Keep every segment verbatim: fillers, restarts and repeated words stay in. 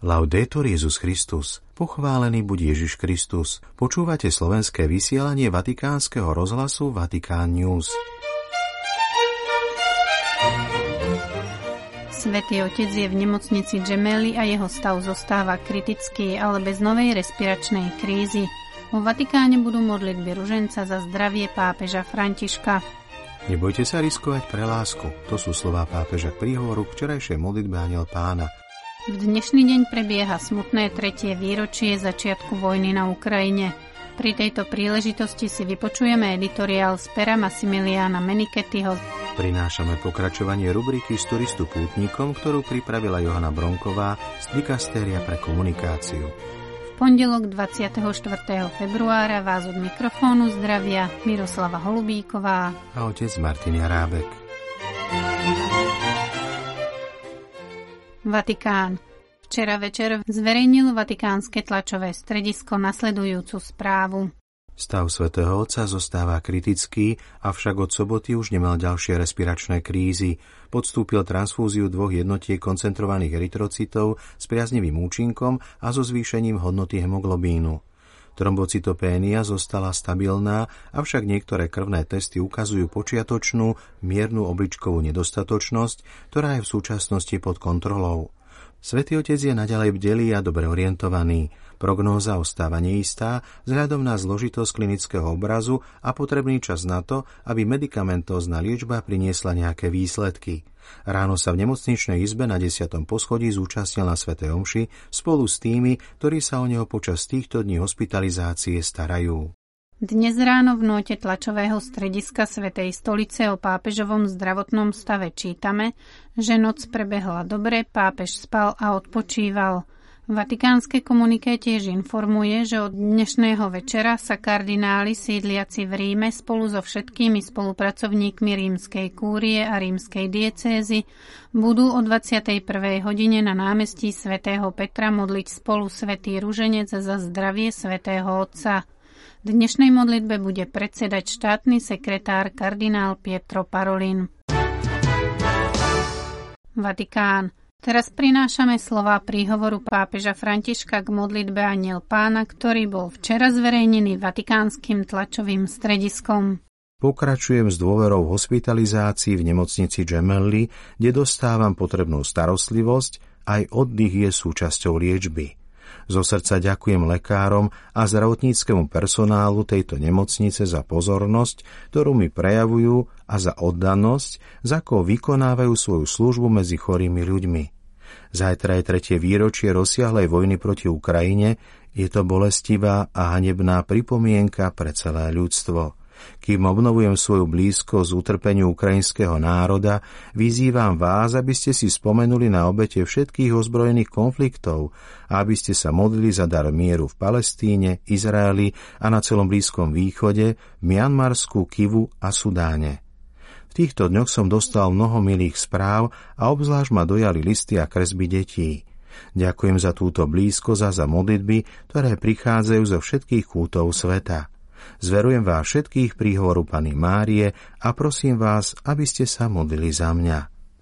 Laudetur Jesus Christus. Pochválený buď Ježiš Kristus. Počúvate slovenské vysielanie Vatikánskeho rozhlasu Vatikán News. Svätý Otec je v nemocnici Gemelli a jeho stav zostáva kritický, ale bez novej respiračnej krízy. Vo Vatikáne budú modlitby ruženca za zdravie pápeža Františka. Nebojte sa riskovať pre lásku. To sú slová pápeža k príhovoru k včerajšej modlitbe Anjel Pána. V dnešný deň prebieha smutné tretie výročie začiatku vojny na Ukrajine. Pri tejto príležitosti si vypočujeme editoriál z pera Massimiliana Menikettiho. Prinášame pokračovanie rubriky Z turistu pútnikom, ktorú pripravila Johana Bronková z Dikastéria pre komunikáciu. V pondelok dvadsiateho štvrtého februára vás od mikrofónu zdravia Miroslava Holubíková a otec Martin Jarábek. Vatikán. Včera večer zverejnilo vatikánske tlačové stredisko nasledujúcu správu. Stav svätého Otca zostáva kritický, avšak od soboty už nemal ďalšie respiračné krízy. Podstúpil transfúziu dvoch jednotiek koncentrovaných erytrocitov s priaznivým účinkom a so zvýšením hodnoty hemoglobínu. Trombocytopénia zostala stabilná, avšak niektoré krvné testy ukazujú počiatočnú, miernu obličkovú nedostatočnosť, ktorá je v súčasnosti pod kontrolou. Svätý Otec je naďalej bdelý a dobre orientovaný. Prognóza ostáva neistá vzhľadom na zložitosť klinického obrazu a potrebný čas na to, aby medikamentózna liečba priniesla nejaké výsledky. Ráno sa v nemocničnej izbe na desiatom poschodí zúčastnil na svätej omši spolu s tými, ktorí sa o neho počas týchto dní hospitalizácie starajú. Dnes ráno v nóte tlačového strediska Svätej stolice o pápežovom zdravotnom stave čítame, že noc prebehla dobre, pápež spal a odpočíval. Vatikánske komuniké tiež informuje, že od dnešného večera sa kardináli sídliaci v Ríme spolu so všetkými spolupracovníkmi rímskej kúrie a rímskej diecézy budú o dvadsiatej prvej hodine na námestí svätého Petra modliť spolu svätý ruženec za zdravie svätého Otca. Dnešnej modlitbe bude predsedať štátny sekretár kardinál Pietro Parolin. Vatikán. Teraz prinášame slová príhovoru pápeža Františka k modlitbe Anjel Pána, ktorý bol včera zverejnený vatikánskym tlačovým strediskom. Pokračujem s dôverou hospitalizácií v nemocnici Gemelli, kde dostávam potrebnú starostlivosť, aj oddych je súčasťou liečby. Zo srdca ďakujem lekárom a zdravotníckemu personálu tejto nemocnice za pozornosť, ktorú mi prejavujú, a za oddanosť, za akou vykonávajú svoju službu medzi chorými ľuďmi. Zajtra je tretie výročie rozsiahlej vojny proti Ukrajine, je to bolestivá a hanebná pripomienka pre celé ľudstvo. Kým obnovujem svoju blízkosť utrpeniu ukrajinského národa, vyzývam vás, aby ste si spomenuli na obete všetkých ozbrojených konfliktov a aby ste sa modlili za dar mieru v Palestíne, Izraeli a na celom Blízkom východe, v Mianmarsku, Kivu a Sudáne. V týchto dňoch som dostal mnoho milých správ a obzvlášť ma dojali listy a kresby detí. Ďakujem za túto blízkosť a za modlitby, ktoré prichádzajú zo všetkých kútov sveta. Zverujem vás všetkých príhovoru Panny Márie a prosím vás, aby ste sa modlili za mňa.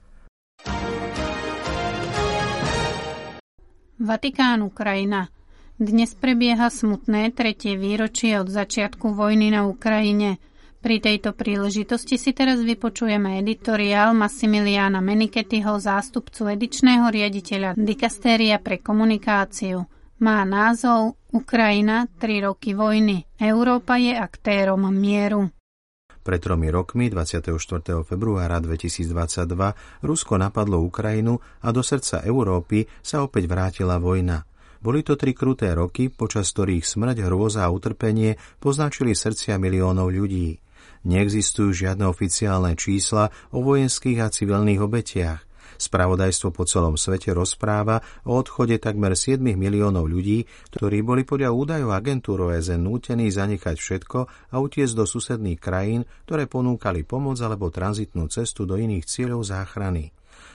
Vatikán, Ukrajina. Dnes prebieha smutné tretie výročie od začiatku vojny na Ukrajine. Pri tejto príležitosti si teraz vypočujeme editoriál Massimiliana Menikettiho, zástupcu edičného riaditeľa Dikastéria pre komunikáciu. Má názov Ukrajina, tri roky vojny. Európa je aktérom mieru. Pred tromi rokmi, dvadsiateho štvrtého februára dvetisícdvadsaťdva, Rusko napadlo Ukrajinu a do srdca Európy sa opäť vrátila vojna. Boli to tri kruté roky, počas ktorých smrť, hrôza a utrpenie poznačili srdcia miliónov ľudí. Neexistujú žiadne oficiálne čísla o vojenských a civilných obetiach. Spravodajstvo po celom svete rozpráva o odchode takmer sedem miliónov ľudí, ktorí boli podľa údajov agentúr ó es en nútení zanechať všetko a utiecť do susedných krajín, ktoré ponúkali pomoc alebo tranzitnú cestu do iných cieľov záchrany.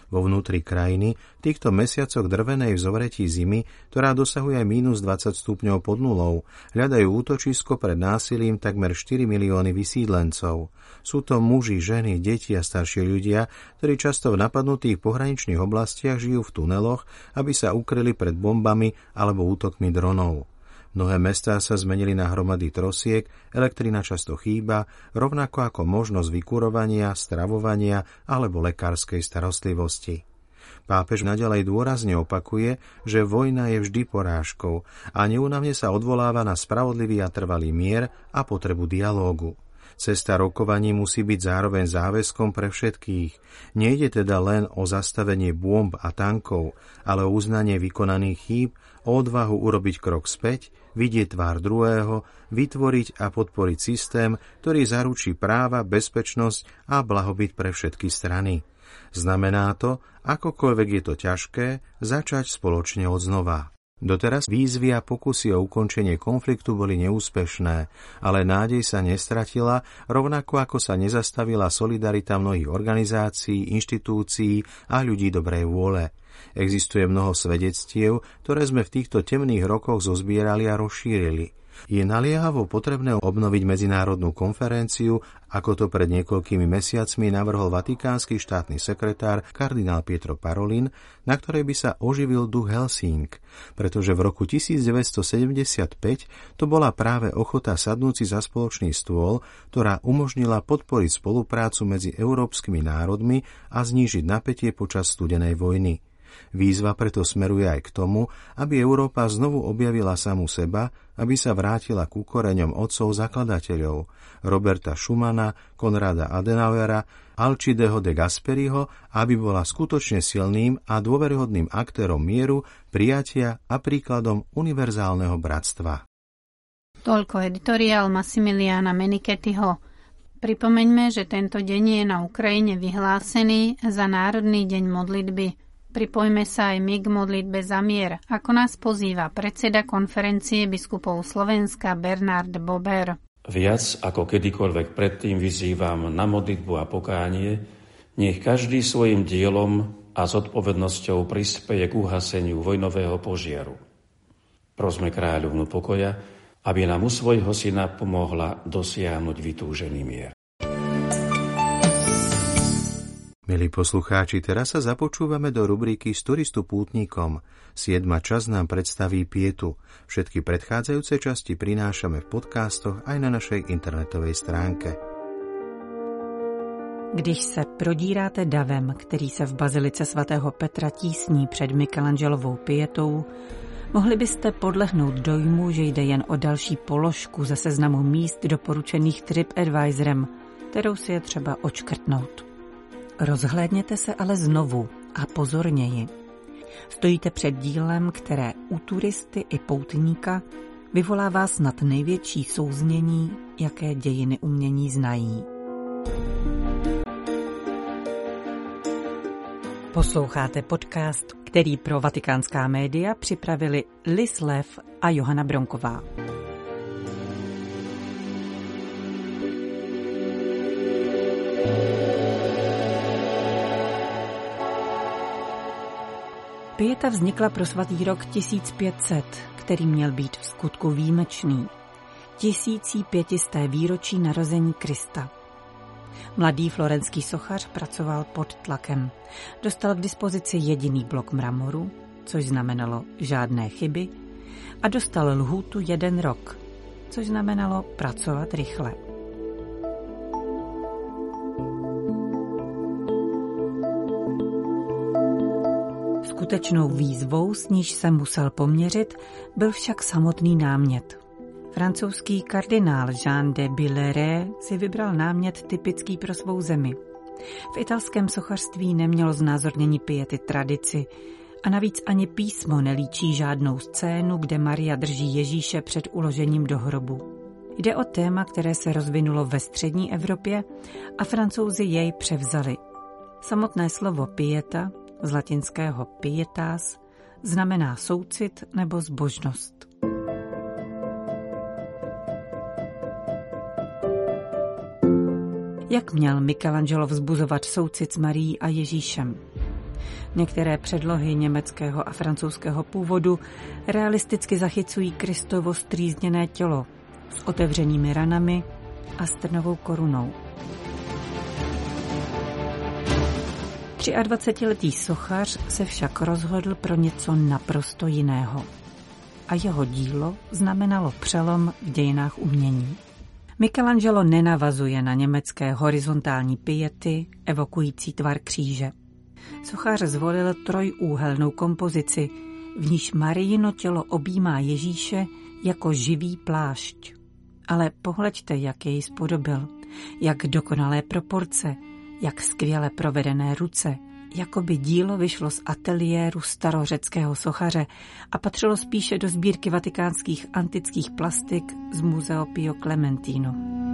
Vo vnútri krajiny v týchto mesiacoch drvenej v zovretí zimy, ktorá dosahuje aj mínus dvadsať stupňov pod nulou, hľadajú útočisko pred násilím takmer štyri milióny vysídlencov. Sú to muži, ženy, deti a starší ľudia, ktorí často v napadnutých pohraničných oblastiach žijú v tuneloch, aby sa ukryli pred bombami alebo útokmi dronov. Mnohé mestá sa zmenili na hromady trosiek, elektrina často chýba, rovnako ako možnosť vykurovania, stravovania alebo lekárskej starostlivosti. Pápež naďalej dôrazne opakuje, že vojna je vždy porážkou a neúnavne sa odvoláva na spravodlivý a trvalý mier a potrebu dialógu. Cesta rokovaní musí byť zároveň záväzkom pre všetkých. Nejde teda len o zastavenie bomb a tankov, ale o uznanie vykonaných chýb, o odvahu urobiť krok späť, vidieť tvár druhého, vytvoriť a podporiť systém, ktorý zaručí práva, bezpečnosť a blahobyt pre všetky strany. Znamená to, akokoľvek je to ťažké, začať spoločne odznova. Doteraz výzvy a pokusy o ukončenie konfliktu boli neúspešné, ale nádej sa nestratila, rovnako ako sa nezastavila solidarita mnohých organizácií, inštitúcií a ľudí dobrej vôle. Existuje mnoho svedectiev, ktoré sme v týchto temných rokoch zozbierali a rozšírili. Je naliehavo potrebné obnoviť medzinárodnú konferenciu, ako to pred niekoľkými mesiacmi navrhol vatikánsky štátny sekretár kardinál Pietro Parolin, na ktorej by sa oživil duch Helsing, pretože v roku devätnásťstosedemdesiatpäť to bola práve ochota sadnúť si za spoločný stôl, ktorá umožnila podporiť spoluprácu medzi európskymi národmi a znížiť napätie počas studenej vojny. Výzva preto smeruje aj k tomu, aby Európa znovu objavila samu seba, aby sa vrátila ku koreňom otcov zakladateľov Roberta Schumana, Konrada Adenauera, Alcideho de Gasperiho, aby bola skutočne silným a dôveryhodným aktérom mieru, prijatia a príkladom univerzálneho bratstva. Toľko editoriál Massimiliana Menikettiho. Pripomeňme, že tento deň je na Ukrajine vyhlásený za Národný deň modlitby. Pripojme sa aj my k modlitbe za mier, ako nás pozýva predseda konferencie biskupov Slovenska Bernard Bober. Viac ako kedykoľvek predtým vyzývam na modlitbu a pokánie, nech každý svojim dielom a zodpovednosťou prispeje k uhaseniu vojnového požiaru. Prosme kráľovnu pokoja, aby nám u svojho syna pomohla dosiahnuť vytúžený mier. Milí poslucháči, teraz sa započúvame do rubriky Z turistu pútnikom. Siedma časť nám predstaví Pietu. Všetky predchádzajúce časti prinášame v podcastoch aj na našej internetovej stránke. Když se prodíráte davem, který se v bazilice svatého Petra tísní před Michelangelovou pietou, mohli byste podlehnout dojmu, že jde jen o další položku ze seznamu míst doporučených TripAdvisorem, kterou si je třeba odškrtnout. Rozhlédněte se ale znovu a pozorněji. Stojíte před dílem, které u turisty i poutníka vyvolává snad největší souznění, jaké dějiny umění znají. Posloucháte podcast, který pro vatikánská média připravili Liz Lev a Johana Bronková. Pieta vznikla pro svatý rok tisíc pět set, který měl být v skutku výjimečný. Tisící pětisté výročí narození Krista. Mladý florenský sochař pracoval pod tlakem. Dostal k dispozici jediný blok mramoru, což znamenalo žádné chyby, a dostal lhůtu jeden rok, což znamenalo pracovat rychle. Skutečnou výzvou, s níž se musel poměřit, byl však samotný námět. Francouzský kardinál Jean de Billeret si vybral námět typický pro svou zemi. V italském sochařství nemělo znázornění piety tradici a navíc ani písmo nelíčí žádnou scénu, kde Maria drží Ježíše před uložením do hrobu. Jde o téma, které se rozvinulo ve střední Evropě a Francouzi jej převzali. Samotné slovo pieta, z latinského pietas, znamená soucit nebo zbožnost. Jak měl Michelangelo vzbuzovat soucit s Marií a Ježíšem? Některé předlohy německého a francouzského původu realisticky zachycují Kristovo strýzněné tělo s otevřenými ranami a s trnovou korunou. dvacetiletý sochař se však rozhodl pro něco naprosto jiného. A jeho dílo znamenalo přelom v dějinách umění. Michelangelo nenavazuje na německé horizontální piety evokující tvar kříže. Sochař zvolil trojúhelnou kompozici, v níž Marijino tělo objímá Ježíše jako živý plášť. Ale pohleďte, jak jej spodobil, jak dokonalé proporce, jak skvěle provedené ruce, jako by dílo vyšlo z ateliéru starořeckého sochaře a patřilo spíše do sbírky vatikánských antických plastik z Museo Pio Clementino.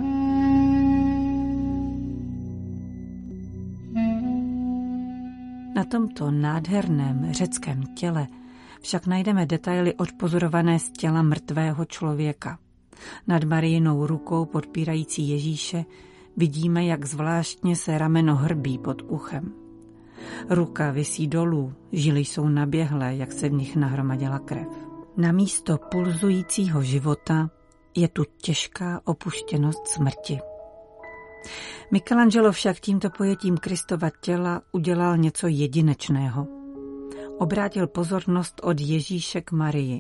Na tomto nádherném řeckém těle však najdeme detaily odpozorované z těla mrtvého člověka. Nad Marijinou rukou podpírající Ježíše vidíme, jak zvláštně se rameno hrbí pod uchem. Ruka visí dolů, žily jsou naběhlé, jak se v nich nahromadila krev. Na místo pulzujícího života je tu těžká opuštěnost smrti. Michelangelo však tímto pojetím Kristova těla udělal něco jedinečného. Obrátil pozornost od Ježíše k Marii.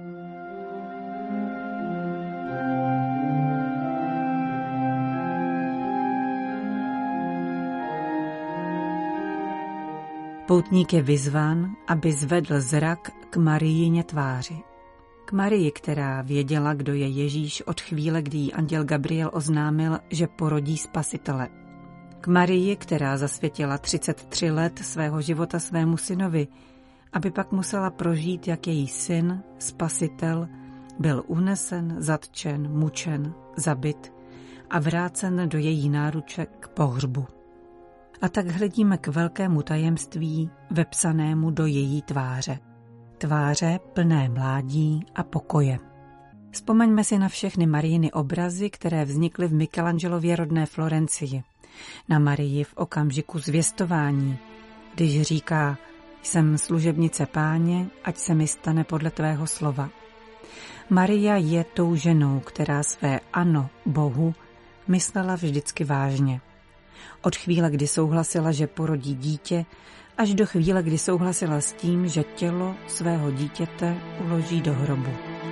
Poutník je vyzván, aby zvedl zrak k Marijině tváři. K Marii, která věděla, kdo je Ježíš od chvíle, kdy jí anděl Gabriel oznámil, že porodí Spasitele. K Marii, která zasvětila třicet tři let svého života svému synovi, aby pak musela prožít, jak její syn, Spasitel, byl unesen, zatčen, mučen, zabit a vrácen do její náruče k pohřbu. A tak hledíme k velkému tajemství vepsanému do její tváře. Tváře plné mládí a pokoje. Vzpomeňme si na všechny Marijiny obrazy, které vznikly v Michelangelově rodné Florencii. Na Marii v okamžiku zvěstování, když říká: jsem služebnice Páně, ať se mi stane podle tvého slova. Maria je tou ženou, která své ano Bohu myslela vždycky vážně. Od chvíle, kdy souhlasila, že porodí dítě, až do chvíle, kdy souhlasila s tím, že tělo svého dítěte uloží do hrobu.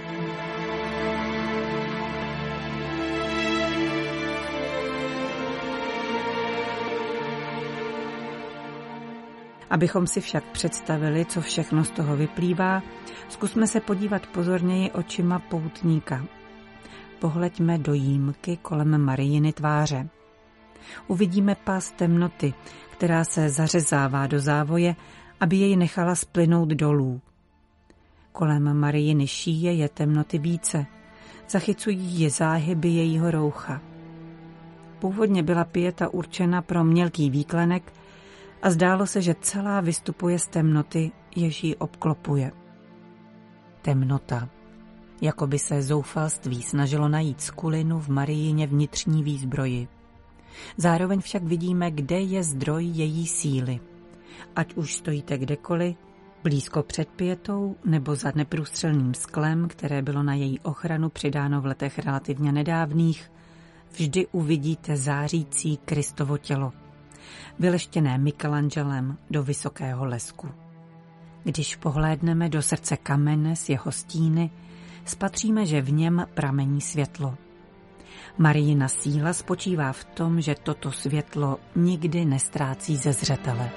Abychom si však představili, co všechno z toho vyplývá, zkusme se podívat pozorněji očima poutníka. Pohleďme do jímky kolem Marijiny tváře. Uvidíme pás temnoty, která se zařezává do závoje, aby jej nechala splynout dolů. Kolem Marijiny šíje je temnoty více, zachycují ji záhyby jejího roucha. Původně byla pieta určena pro mělký výklenek a zdálo se, že celá vystupuje z temnoty, jež ji obklopuje. Temnota. Jako by se zoufalství snažilo najít skulinu v Marijině vnitřní výzbroji. Zároveň však vidíme, kde je zdroj její síly. Ať už stojíte kdekoliv, blízko před pietou nebo za neprůstřelným sklem, které bylo na její ochranu přidáno v letech relativně nedávných, vždy uvidíte zářící Kristovo tělo, vyleštěné Michelangelem do vysokého lesku. Když pohlédneme do srdce kamene s jeho stíny, spatříme, že v něm pramení světlo. Marijina síla spočívá v tom, že toto světlo nikdy nestrácí ze zřetele.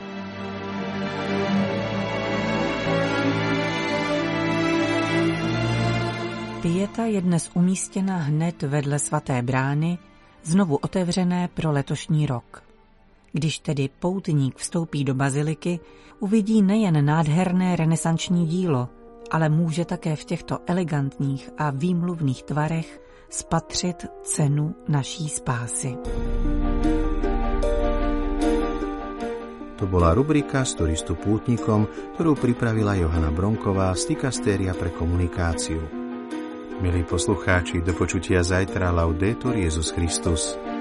Pieta je dnes umístěna hned vedle svaté brány, znovu otevřené pro letošní rok. Když tedy poutník vstoupí do baziliky, uvidí nejen nádherné renesanční dílo, ale může také v těchto elegantních a výmluvných tvarech spatřit cenu naší spásy. To bola rubrika z Turistu pútnikom, ktorú pripravila Johana Bronková z Dikastéria pre komunikáciu. Milí poslucháči, do počutia zajtra. Laudetur Jesus Christus.